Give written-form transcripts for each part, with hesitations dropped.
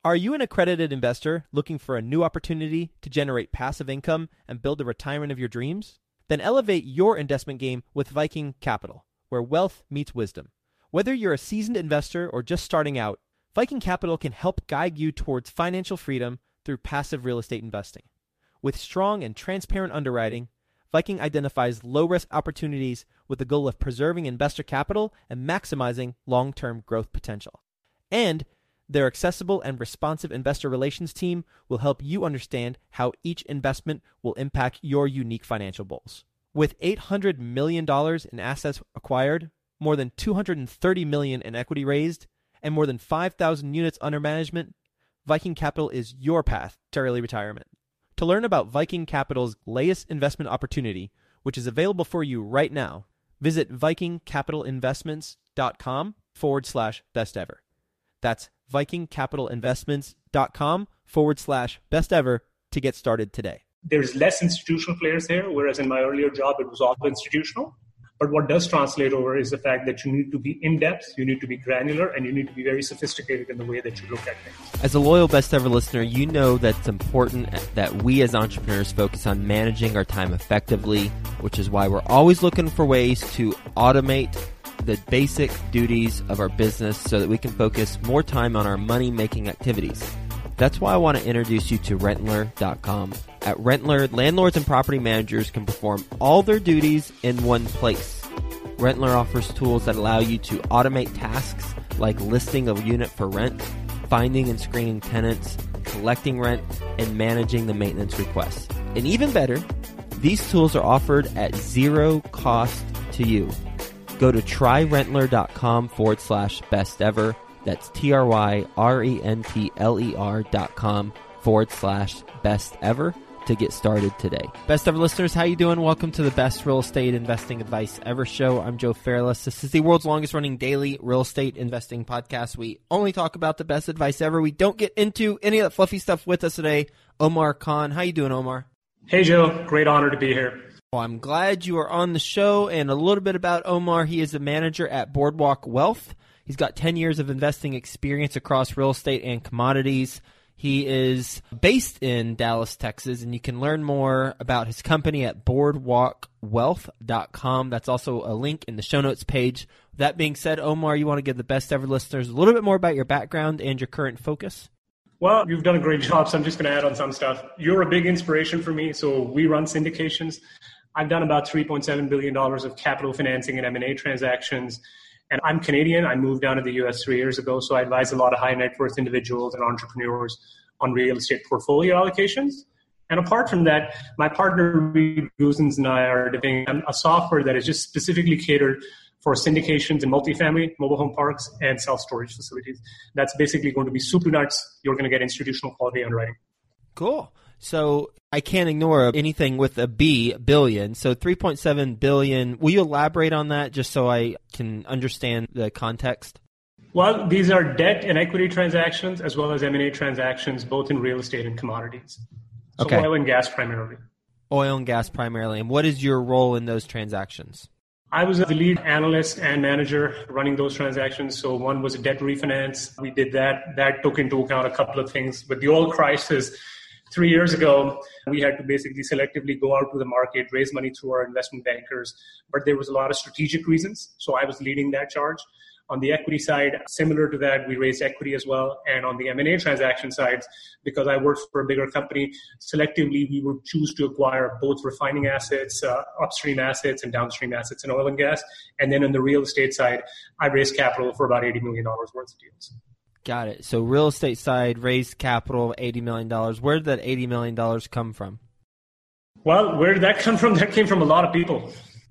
Are you an accredited investor looking for a new opportunity to generate passive income and build the retirement of your dreams? Then elevate your investment game with Viking Capital, where wealth meets wisdom. Whether you're a seasoned investor or just starting out, Viking Capital can help guide you towards financial freedom through passive real estate investing. With strong and transparent underwriting, Viking identifies low-risk opportunities with the goal of preserving investor capital and maximizing long-term growth potential. And their accessible and responsive investor relations team will help you understand how each investment will impact your unique financial goals. With $800 million in assets acquired, more than $230 million in equity raised, and more than 5,000 units under management, Viking Capital is your path to early retirement. To learn about Viking Capital's latest investment opportunity, which is available for you right now, visit vikingcapitalinvestments.com/best ever. That's vikingcapitalinvestments.com/best ever to get started today. There's less institutional players here, whereas in my earlier job, it was all institutional. But what does translate over is the fact that you need to be in-depth, you need to be granular, and you need to be very sophisticated in the way that you look at things. As a loyal Best Ever listener, you know that it's important that we as entrepreneurs focus on managing our time effectively, which is why we're always looking for ways to automate the basic duties of our business so that we can focus more time on our money-making activities. That's why I want to introduce you to Rentler.com. At Rentler, landlords and property managers can perform all their duties in one place. Rentler offers tools that allow you to automate tasks like listing a unit for rent, finding and screening tenants, collecting rent, and managing the maintenance requests. And even better, these tools are offered at zero cost to you. Go to tryrentler.com/best ever. That's tryrentler.com/best ever to get started today. Best Ever listeners, how you doing? Welcome to the Best Real Estate Investing Advice Ever show. I'm Joe Fairless. This is the world's longest running daily real estate investing podcast. We only talk about the best advice ever. We don't get into any of that fluffy stuff. With us today, Omar Khan. How you doing, Omar? Hey, Joe. Great honor to be here. Well, I'm glad you are on the show. And a little bit about Omar. He is a manager at Boardwalk Wealth. He's got 10 years of investing experience across real estate and commodities. He is based in Dallas, Texas, and you can learn more about his company at boardwalkwealth.com. That's also a link in the show notes page. That being said, Omar, you want to give the Best Ever listeners a little bit more about your background and your current focus? Well, you've done a great job, so I'm just going to add on some stuff. You're a big inspiration for me, so we run syndications. I've done about $3.7 billion of capital financing and M&A transactions. And I'm Canadian. I moved down to the U.S. 3 years ago, so I advise a lot of high net worth individuals and entrepreneurs on real estate portfolio allocations. And apart from that, my partner, Reed Goosens, and I are developing a software that is just specifically catered for syndications in multifamily, mobile home parks, and self-storage facilities. That's basically going to be super nuts. You're going to get institutional quality underwriting. Cool. So I can't ignore anything with a B, billion. So 3.7 billion. Will you elaborate on that just so I can understand the context? Well, these are debt and equity transactions as well as M&A transactions, both in real estate and commodities. So okay. Oil and gas primarily. Oil and gas primarily. And what is your role in those transactions? I was the lead analyst and manager running those transactions. So one was a debt refinance. We did that. That took into account a couple of things. With the oil crisis 3 years ago, we had to basically selectively go out to the market, raise money through our investment bankers, but there was a lot of strategic reasons. So I was leading that charge. On the equity side, similar to that, we raised equity as well. And on the M&A transaction side, because I worked for a bigger company, selectively we would choose to acquire both refining assets, upstream assets, and downstream assets in oil and gas. And then on the real estate side, I raised capital for about $80 million worth of deals. Got it. So real estate side, raised capital, $80 million. Where did that $80 million come from? Well, where did that come from? That came from a lot of people.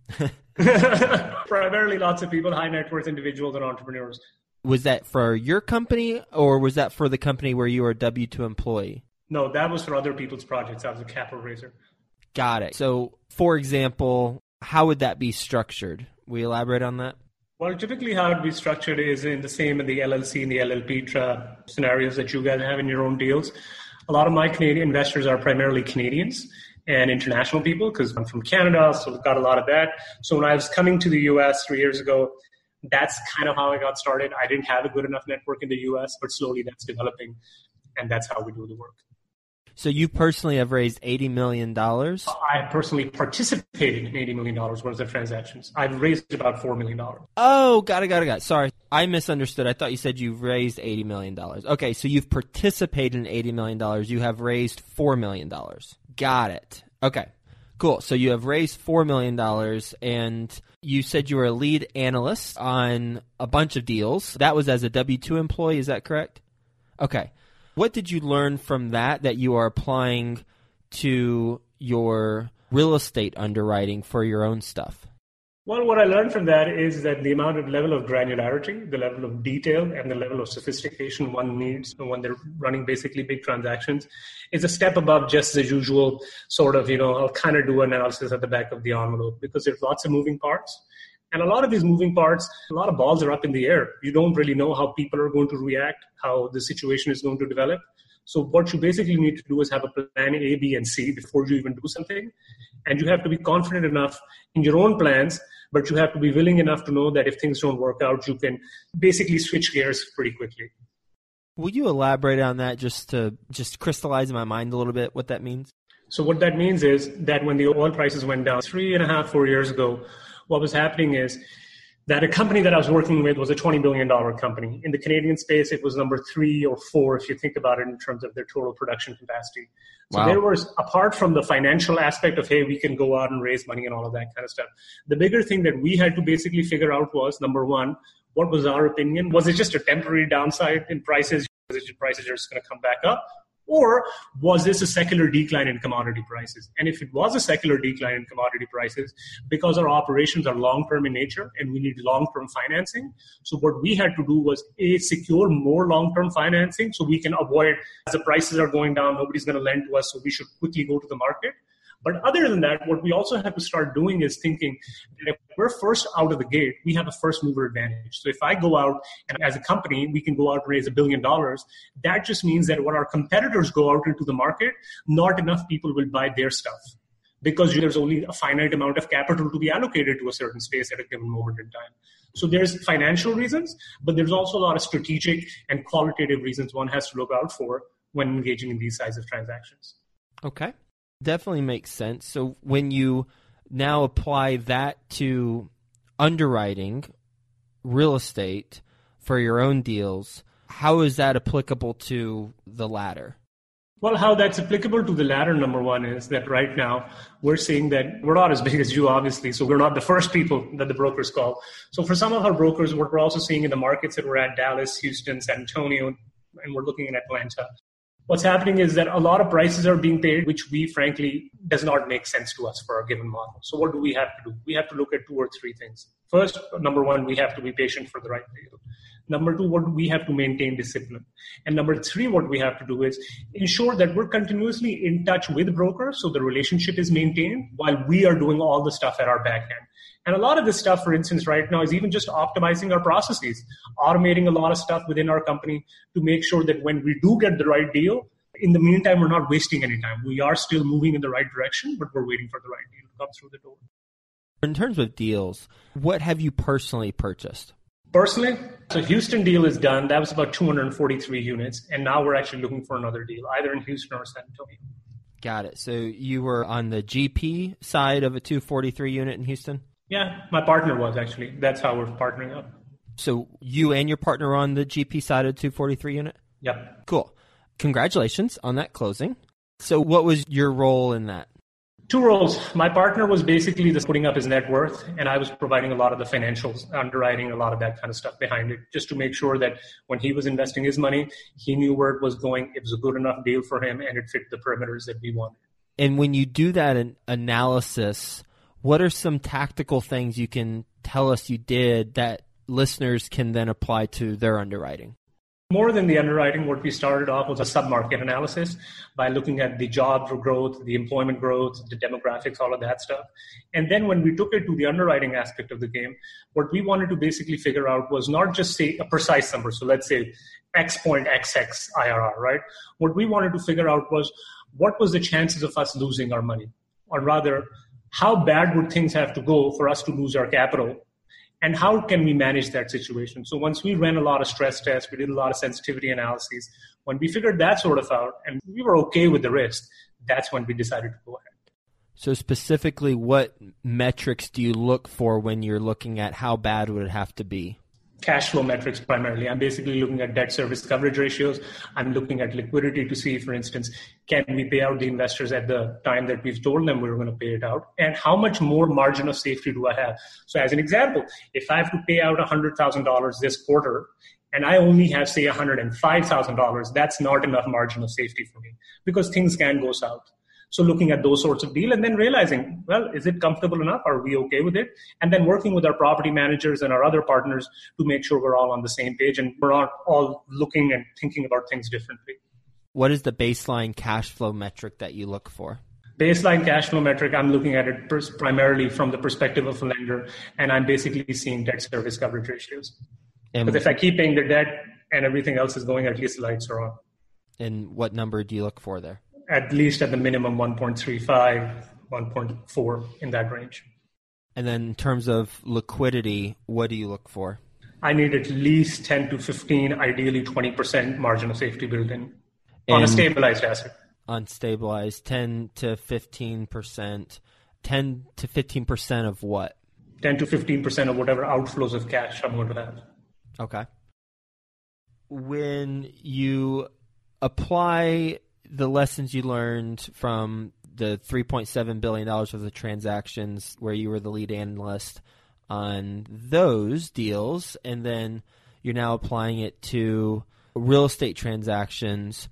Primarily lots of people, high net worth individuals and entrepreneurs. Was that for your company or was that for the company where you were a W-2 employee? No, that was for other people's projects. I was a capital raiser. Got it. So, for example, how would that be structured? Will you elaborate on that? Well, typically how it would be structured is in the same in the LLC and the LLP scenarios that you guys have in your own deals. A lot of my Canadian investors are primarily Canadians and international people because I'm from Canada, so we've got a lot of that. So when I was coming to the U.S. 3 years ago, that's kind of how I got started. I didn't have a good enough network in the U.S., but slowly that's developing. And that's how we do the work. So you personally have raised $80 million? I personally participated in $80 million worth of transactions. I've raised about $4 million. Oh, got it. Sorry, I misunderstood. I thought you said you've raised $80 million. Okay, so you've participated in $80 million. You have raised $4 million. Got it. Okay, cool. So you have raised $4 million, and you said you were a lead analyst on a bunch of deals. That was as a W-2 employee, is that correct? Okay. What did you learn from that you are applying to your real estate underwriting for your own stuff? Well, what I learned from that is that the level of granularity, the level of detail, and the level of sophistication one needs when they're running basically big transactions is a step above just the usual sort of, I'll kind of do an analysis at the back of the envelope, because there's lots of moving parts. And a lot of these moving parts, a lot of balls are up in the air. You don't really know how people are going to react, how the situation is going to develop. So what you basically need to do is have a plan A, B, and C before you even do something. And you have to be confident enough in your own plans, but you have to be willing enough to know that if things don't work out, you can basically switch gears pretty quickly. Will you elaborate on that just to crystallize in my mind a little bit what that means? So what that means is that when the oil prices went down 3.5, 4 years ago, what was happening is that a company that I was working with was a $20 billion company. In the Canadian space, it was number 3 or 4, if you think about it in terms of their total production capacity. So There was, apart from the financial aspect of, hey, we can go out and raise money and all of that kind of stuff, the bigger thing that we had to basically figure out was, number one, what was our opinion? Was it just a temporary downside in prices? Was it prices are just going to come back up? Or was this a secular decline in commodity prices? And if it was a secular decline in commodity prices, because our operations are long-term in nature and we need long-term financing, so what we had to do was, A, secure more long-term financing so we can avoid, as the prices are going down, nobody's going to lend to us, so we should quickly go to the market. But other than that, what we also have to start doing is thinking that if we're first out of the gate, we have a first mover advantage. So if I go out and as a company, we can go out and raise $1 billion, that just means that when our competitors go out into the market, not enough people will buy their stuff, because there's only a finite amount of capital to be allocated to a certain space at a given moment in time. So there's financial reasons, but there's also a lot of strategic and qualitative reasons one has to look out for when engaging in these sizes of transactions. Okay. Definitely makes sense. So when you now apply that to underwriting real estate for your own deals, how is that applicable to the latter? Well, how that's applicable to the latter, number one, is that right now we're seeing that we're not as big as you, obviously, so we're not the first people that the brokers call. So for some of our brokers, what we're also seeing in the markets that we're at, Dallas, Houston, San Antonio, and we're looking at Atlanta, what's happening is that a lot of prices are being paid, which we frankly does not make sense to us for a given model. So what do we have to do? We have to look at 2 or 3 things. First, number one, we have to be patient for the right deal. Number 2, what we have to maintain discipline. And number 3, what we have to do is ensure that we're continuously in touch with brokers so the relationship is maintained while we are doing all the stuff at our back end. And a lot of this stuff, for instance, right now is even just optimizing our processes, automating a lot of stuff within our company to make sure that when we do get the right deal, in the meantime, we're not wasting any time. We are still moving in the right direction, but we're waiting for the right deal to come through the door. In terms of deals, what have you personally purchased? Personally, so Houston deal is done. That was about 243 units. And now we're actually looking for another deal, either in Houston or San Antonio. Got it. So you were on the GP side of a 243 unit in Houston? Yeah, my partner was actually. That's how we're partnering up. So you and your partner are on the GP side of 243 unit? Yep. Cool. Congratulations on that closing. So what was your role in that? 2 roles. My partner was basically just putting up his net worth, and I was providing a lot of the financials, underwriting, a lot of that kind of stuff behind it, just to make sure that when he was investing his money, he knew where it was going, it was a good enough deal for him, and it fit the perimeters that we wanted. And when you do that analysis, what are some tactical things you can tell us you did that listeners can then apply to their underwriting? More than the underwriting, what we started off was a sub-market analysis by looking at the job growth, the employment growth, the demographics, all of that stuff. And then when we took it to the underwriting aspect of the game, what we wanted to basically figure out was not just say a precise number. So let's say X.XX IRR, right? What we wanted to figure out was what was the chances of us losing our money? Or rather, how bad would things have to go for us to lose our capital? And how can we manage that situation? So once we ran a lot of stress tests, we did a lot of sensitivity analyses. When we figured that sort of out and we were okay with the risk, that's when we decided to go ahead. So specifically, what metrics do you look for when you're looking at how bad would it have to be? Cash flow metrics primarily. I'm basically looking at debt service coverage ratios. I'm looking at liquidity to see, for instance, can we pay out the investors at the time that we've told them we were going to pay it out? And how much more margin of safety do I have? So as an example, if I have to pay out $100,000 this quarter, and I only have, say, $105,000, that's not enough margin of safety for me because things can go south. So looking at those sorts of deals and then realizing, well, is it comfortable enough? Are we okay with it? And then working with our property managers and our other partners to make sure we're all on the same page and we're not all looking and thinking about things differently. What is the baseline cash flow metric that you look for? Baseline cash flow metric, I'm looking at it primarily from the perspective of a lender, and I'm basically seeing debt service coverage ratios. Because if I keep paying the debt and everything else is going, at least the lights are on. And what number do you look for there? At least at the minimum 1.35, 1.4 in that range. And then in terms of liquidity, what do you look for? I need at least 10 to 15, ideally 20% margin of safety built in on a stabilized asset. Unstabilized, 10 to 15%. 10 to 15% of what? 10 to 15% of whatever outflows of cash I'm going to have. Okay. When you apply the lessons you learned from the $3.7 billion worth of transactions where you were the lead analyst on those deals, and then you're now applying it to real estate transactions,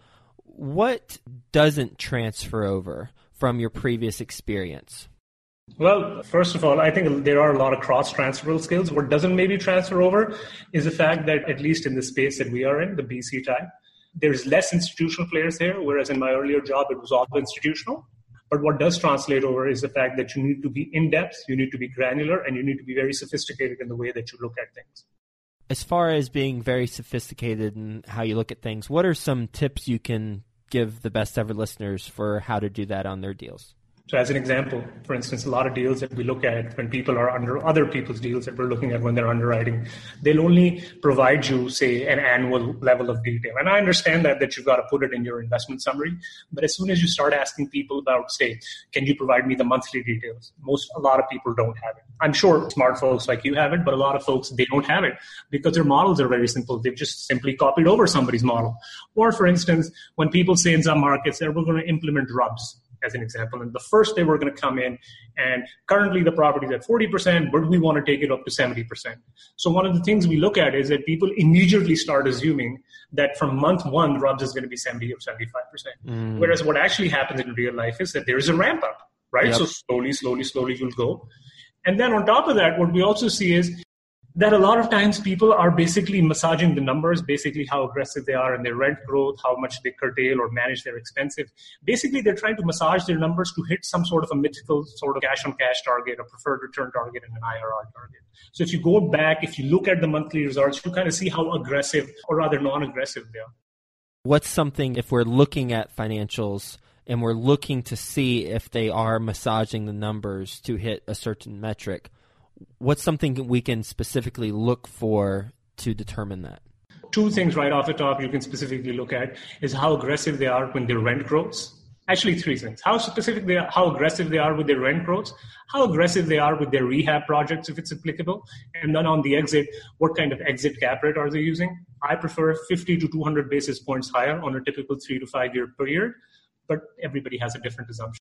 what doesn't transfer over from your previous experience? Well, first of all, I think there are a lot of cross-transferable skills. What doesn't maybe transfer over is the fact that, at least in the space that we are in, the BC type, there's less institutional players here, whereas in my earlier job, it was all institutional. But what does translate over is the fact that you need to be in-depth, you need to be granular, and you need to be very sophisticated in the way that you look at things. As far as being very sophisticated in how you look at things, what are some tips you can give the best ever listeners for how to do that on their deals? So as an example, for instance, a lot of deals that we look at when people are under other people's deals that we're looking at when they're underwriting, they'll only provide you, say, an annual level of detail. And I understand that you've got to put it in your investment summary. But as soon as you start asking people about, say, can you provide me the monthly details? A lot of people don't have it. I'm sure smart folks like you have it, but a lot of folks, they don't have it because their models are very simple. They've just simply copied over somebody's model. Or, for instance, when people say in some markets that we're going to implement RUBS, as an example. And the first day we're going to come in, and currently the property is at 40%, but we want to take it up to 70%. So one of the things we look at is that people immediately start assuming that from month one, RUBS is going to be 70 or 75%. Whereas what actually happens in real life is that there is a ramp up, right? Yep. So slowly you'll go. And then on top of that, what we also see is that a lot of times people are basically massaging the numbers, basically how aggressive they are in their rent growth, how much they curtail or manage their expenses. Basically, they're trying to massage their numbers to hit some sort of a mythical sort of cash-on-cash target, a preferred return target, and an IRR target. So if you go back, if you look at the monthly results, you kind of see how aggressive or rather non-aggressive they are. What's something, if we're looking at financials and we're looking to see if they are massaging the numbers to hit a certain metric, what's something we can specifically look for to determine that? Two things right off the top you can specifically look at is how aggressive they are when their rent grows. Actually, three things. How aggressive they are with their rent growth, how aggressive they are with their rehab projects if it's applicable, and then on the exit, what kind of exit cap rate are they using? I prefer 50 to 200 basis points higher on a typical 3 to 5 year period, but everybody has a different assumption.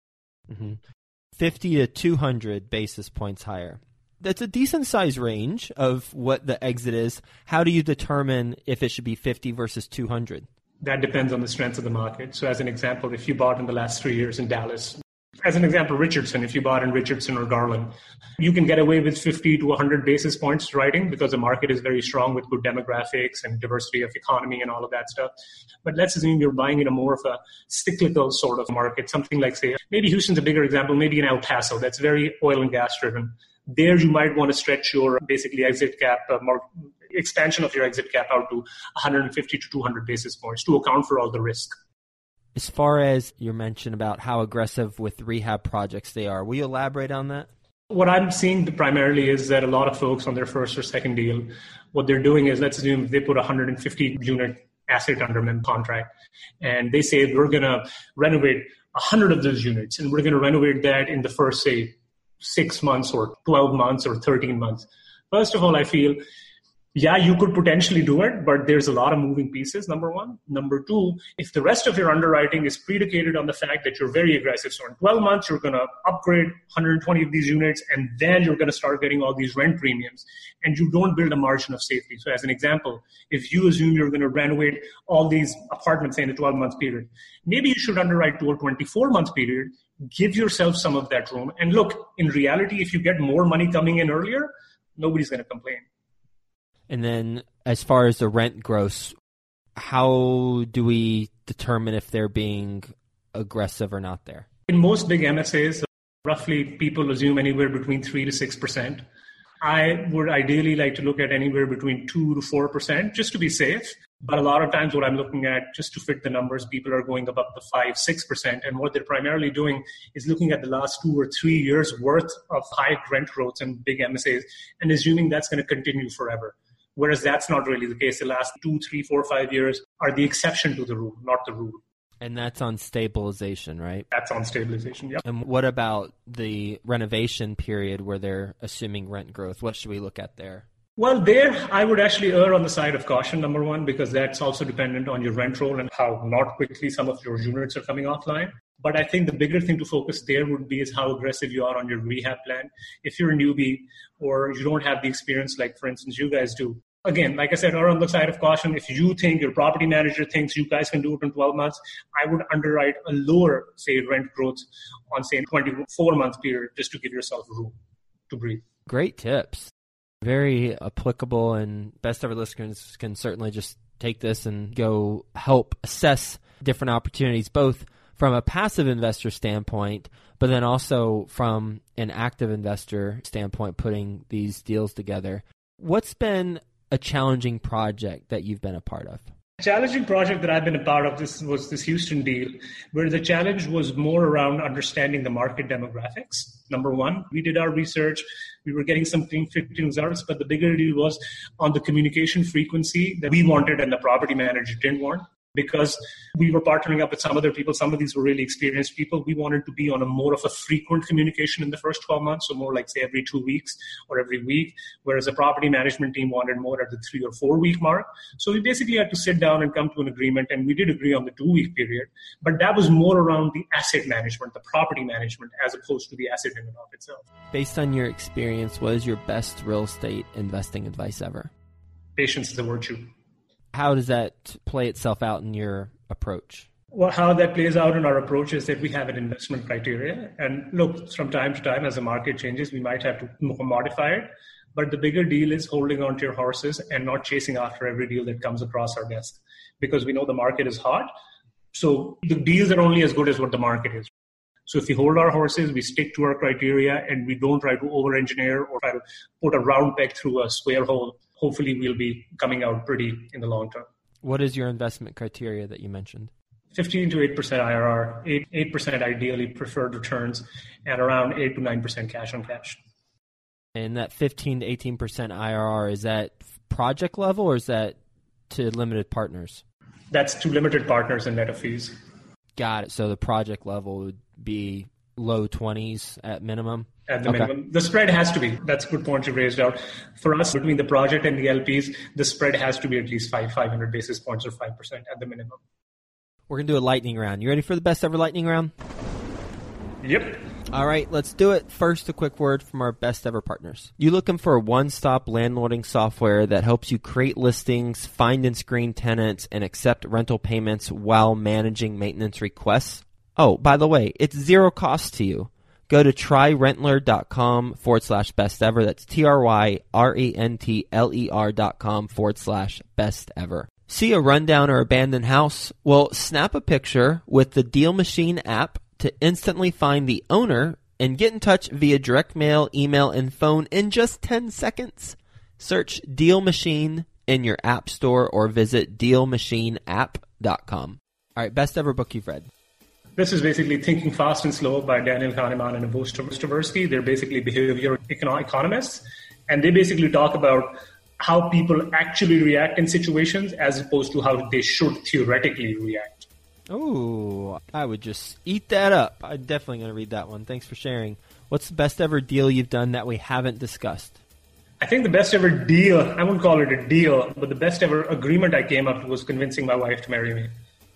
50 to 200 basis points higher. That's a decent size range of what the exit is. How do you determine if it should be 50 versus 200? That depends on the strength of the market. So as an example, if you bought in the last 3 years in Dallas, as an example, Richardson, if you bought in Richardson or Garland, you can get away with 50 to 100 basis points writing because the market is very strong with good demographics and diversity of economy and all of that stuff. But let's assume you're buying in a more of a cyclical sort of market, something like, say, maybe Houston's a bigger example, maybe in El Paso, that's very oil and gas driven. There you might want to stretch your basically exit cap, expansion of your exit cap out to 150 to 200 basis points to account for all the risk. As far as your mention about how aggressive with rehab projects they are, will you elaborate on that? What I'm seeing primarily is that a lot of folks on their first or second deal, what they're doing is, let's assume they put a 150 unit asset under contract, and they say we're going to renovate 100 of those units, and we're going to renovate that in the first, say, 6 months or 12 months or 13 months. First of all, I feel, yeah, you could potentially do it, but there's a lot of moving pieces, number one. Number two, if the rest of your underwriting is predicated on the fact that you're very aggressive, so in 12 months, you're going to upgrade 120 of these units, and then you're going to start getting all these rent premiums, and you don't build a margin of safety. So as an example, if you assume you're going to renovate all these apartments in a 12-month period, maybe you should underwrite to a 24-month period, give yourself some of that room. And look, in reality, if you get more money coming in earlier, nobody's going to complain. And then as far as the rent growth, how do we determine if they're being aggressive or not there? In most big MSAs, roughly people assume anywhere between 3 to 6%. I would ideally like to look at anywhere between 2 to 4% just to be safe. But a lot of times what I'm looking at, just to fit the numbers, people are going up to 5, 6%. And what they're primarily doing is looking at the last 2 or 3 years worth of high rent growth in big MSAs and assuming that's going to continue forever. Whereas that's not really the case. The last 2, 3, 4, 5 years are the exception to the rule, not the rule. And that's on stabilization, right? That's on stabilization, yep. And what about the renovation period where they're assuming rent growth? What should we look at there? Well, there I would actually err on the side of caution, number one, because that's also dependent on your rent roll and how not quickly some of your units are coming offline. But I think the bigger thing to focus there would be is how aggressive you are on your rehab plan. If you're a newbie or you don't have the experience like, for instance, you guys do, again, like I said, err on the side of caution. If you think your property manager thinks you guys can do it in 12 months, I would underwrite a lower, say, rent growth on, say, a 24-month period just to give yourself room to breathe. Great tips. Very applicable, and Best Ever listeners can certainly just take this and go help assess different opportunities, both from a passive investor standpoint, but then also from an active investor standpoint, putting these deals together. What's been a challenging project that you've been a part of? Challenging project that I've been a part of was this Houston deal, where the challenge was more around understanding the market demographics. Number one, we did our research. We were getting some conflicting results, but the bigger deal was on the communication frequency that we wanted and the property manager didn't want. Because we were partnering up with some other people. Some of these were really experienced people. We wanted to be on a more of a frequent communication in the first 12 months, so more like, say, every 2 weeks or every week, whereas the property management team wanted more at the 3 or 4 week mark. So we basically had to sit down and come to an agreement, and we did agree on the 2 week period. But that was more around the asset management, the property management, as opposed to the asset in and of itself. Based on your experience, what is your best real estate investing advice ever? Patience is a virtue. How does that play itself out in your approach? Well, how that plays out in our approach is that we have an investment criteria. And look, from time to time, as the market changes, we might have to modify it. But the bigger deal is holding on to your horses and not chasing after every deal that comes across our desk, because we know the market is hot. So the deals are only as good as what the market is. So if we hold our horses, we stick to our criteria, and we don't try to over-engineer or try to put a round peg through a square hole, hopefully we'll be coming out pretty in the long term. What is your investment criteria that you mentioned? 15 to 8% IRR, 8% ideally preferred returns, and around 8 to 9% cash on cash. And that 15 to 18% IRR, is that project level or is that to limited partners? That's to limited partners and net of fees. Got it. So the project level would be low 20s at minimum? At the minimum. The spread has to be. That's a good point you raised out. For us, between the project and the LPs, the spread has to be at least 500 basis points or 5% at the minimum. We're going to do a lightning round. You ready for the best ever lightning round? Yep. All right, let's do it. First, a quick word from our best ever partners. You looking for a one-stop landlording software that helps you create listings, find and screen tenants, and accept rental payments while managing maintenance requests? Oh, by the way, it's zero cost to you. Go to tryrentler.com/best ever. That's tryrentler.com/best ever. See a rundown or abandoned house? Well, snap a picture with the Deal Machine app to instantly find the owner and get in touch via direct mail, email, and phone in just 10 seconds. Search Deal Machine in your app store or visit dealmachineapp.com. All right, best ever book you've read. This is basically Thinking Fast and Slow by Daniel Kahneman and Amos Tversky. They're basically behavioral economists, and they basically talk about how people actually react in situations as opposed to how they should theoretically react. Oh, I would just eat that up. I'm definitely going to read that one. Thanks for sharing. What's the best ever deal you've done that we haven't discussed? I think the best ever deal, I wouldn't call it a deal, but the best ever agreement I came up to was convincing my wife to marry me.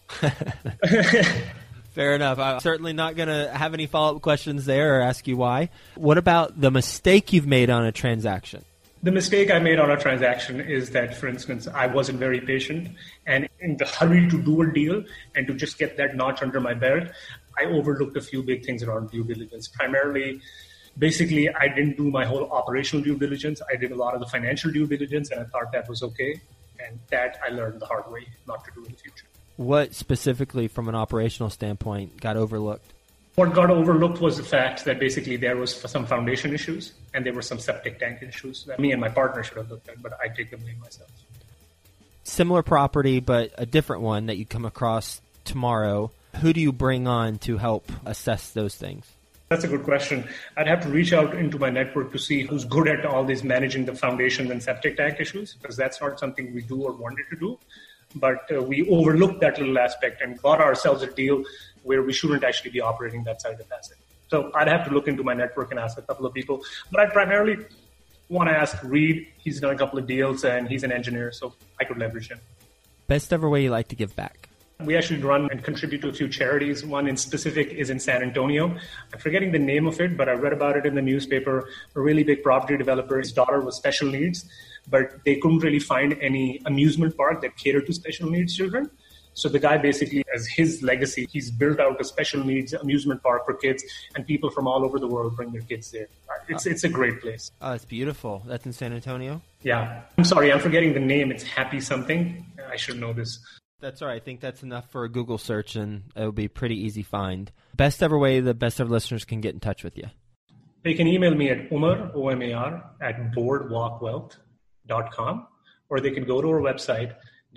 Fair enough. I'm certainly not going to have any follow-up questions there or ask you why. What about the mistake you've made on a transaction? The mistake I made on a transaction is that, for instance, I wasn't very patient, and in the hurry to do a deal and to just get that notch under my belt, I overlooked a few big things around due diligence. Primarily, basically, I didn't do my whole operational due diligence. I did a lot of the financial due diligence, and I thought that was okay. And that I learned the hard way not to do in the future. What specifically, from an operational standpoint, got overlooked? What got overlooked was the fact that basically there was some foundation issues and there were some septic tank issues that me and my partner should have looked at, but I take the blame myself. Similar property, but a different one that you come across tomorrow. Who do you bring on to help assess those things? That's a good question. I'd have to reach out into my network to see who's good at all this managing the foundation and septic tank issues, because that's not something we do or wanted to do. But we overlooked that little aspect and got ourselves a deal where we shouldn't actually be operating that side of the asset. So I'd have to look into my network and ask a couple of people. But I primarily want to ask Reed. He's done a couple of deals and he's an engineer, so I could leverage him. Best ever way you like to give back? We actually run and contribute to a few charities. One in specific is in San Antonio. I'm forgetting the name of it, but I read about it in the newspaper. A really big property developer, his daughter was special needs, but they couldn't really find any amusement park that catered to special needs children. So the guy basically, as his legacy, he's built out a special needs amusement park for kids, and people from all over the world bring their kids there. It's a great place. Oh, it's beautiful. That's in San Antonio? Yeah. I'm sorry, I'm forgetting the name. It's Happy something. I should know this. That's all right. I think that's enough for a Google search, and it'll be a pretty easy find. Best ever way the best ever listeners can get in touch with you? They can email me at Umar, O-M-A-R, at boardwalkwealth.com, or they can go to our website,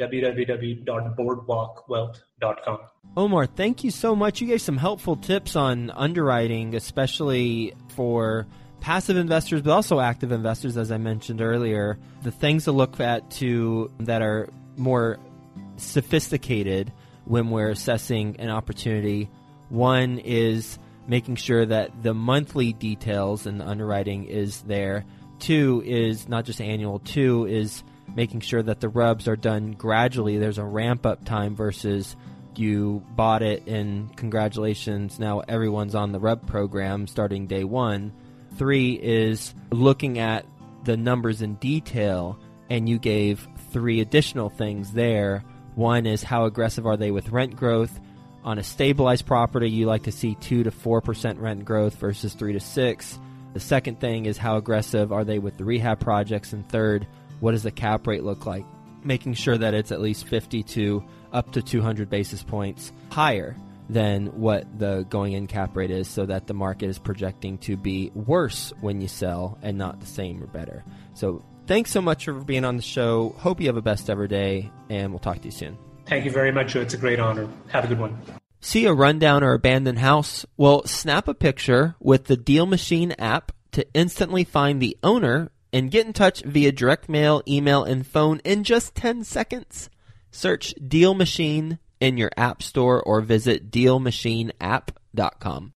www.boardwalkwealth.com. Omar, thank you so much. You gave some helpful tips on underwriting, especially for passive investors, but also active investors, as I mentioned earlier. The things to look at that are more sophisticated when we're assessing an opportunity. One is making sure that the monthly details and the underwriting is there. Two is not just annual. Two is making sure that the rubs are done gradually. There's a ramp-up time versus you bought it and congratulations, now everyone's on the rub program starting day one. Three is looking at the numbers in detail, and you gave three additional things there. One is how aggressive are they with rent growth. On a stabilized property, you like to see 2 to 4% rent growth versus 3 to 6. The second thing is how aggressive are they with the rehab projects. And third, what does the cap rate look like? Making sure that it's at least 50 to up to 200 basis points higher than what the going-in cap rate is, so that the market is projecting to be worse when you sell and not the same or better. So thanks so much for being on the show. Hope you have a best ever day, and we'll talk to you soon. Thank you very much, Joe. It's a great honor. Have a good one. See a rundown or abandoned house? Well, snap a picture with the Deal Machine app to instantly find the owner and get in touch via direct mail, email, and phone in just 10 seconds. Search Deal Machine in your app store or visit dealmachineapp.com.